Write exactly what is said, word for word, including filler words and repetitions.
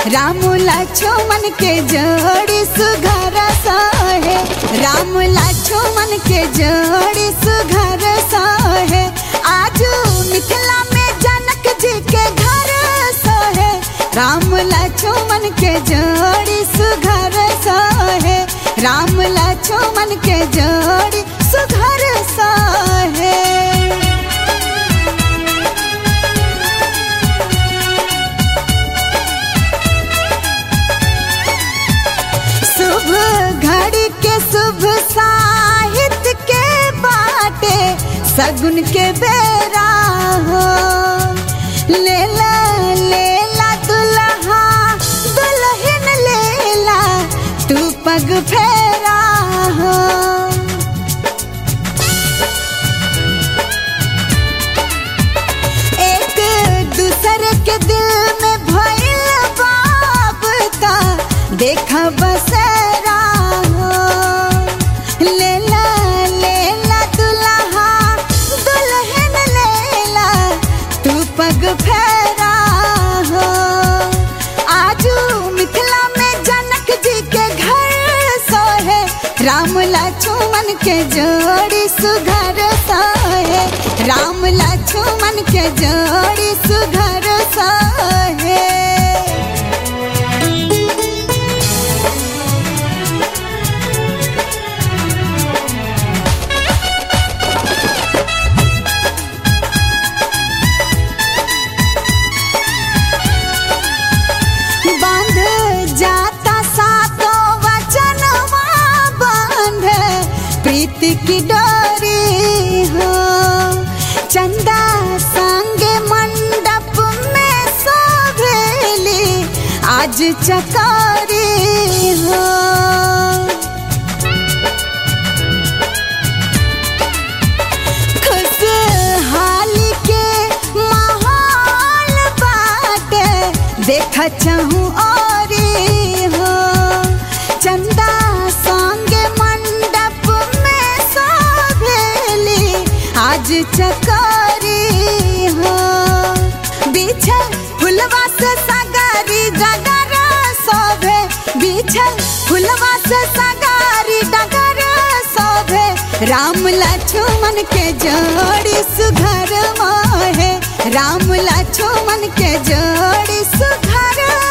राम लक्ष्मण के जोड़ी सुघर सोहे, राम लक्ष्मण के जोड़ी सुघर सोहे। आजू मिथिला में जनक जी के घर सोहे, राम लक्ष्मण के जोड़ी सुघर सोहे, राम लक्ष्मण के जोड़ी सुघर सोहे। शुभ घड़ी के शुभ साहित्य के बाटे सगुन के बेरा हो। लेला लेला दुल्हा दुल्हन लेला तू पग फेरा हो। एक दूसरे के दिल में भइल बाबता देखा बसेरा हो। लेला लेला दुल्हा दुल्हन लेला तू पग फेरा हो। आजू मिथिला में जनक जी के घर सोहे, राम लक्ष्मण के जोड़ी सुघर सोहे, राम लक्ष्मण के जोड़ी सुघर सोहे। बांध जाता सातों वचनवा बांध प्रीति की डोरी हो। चंदा संगे मंडप में सोभेली आज चकारी हो। खुशहाली के माहौल बाटे देखा चाहूं और हो। चंदा संगे मंडप में सोभेली आज चकारी हो। बिछल फुलवा से सगारी डगर शोभे, बिछल फुलवा से सगारी डगर शोभे। राम लक्ष्मण के जोड़ी सुघर मोहे, राम लक्ष्मण के जोड़ी सुघर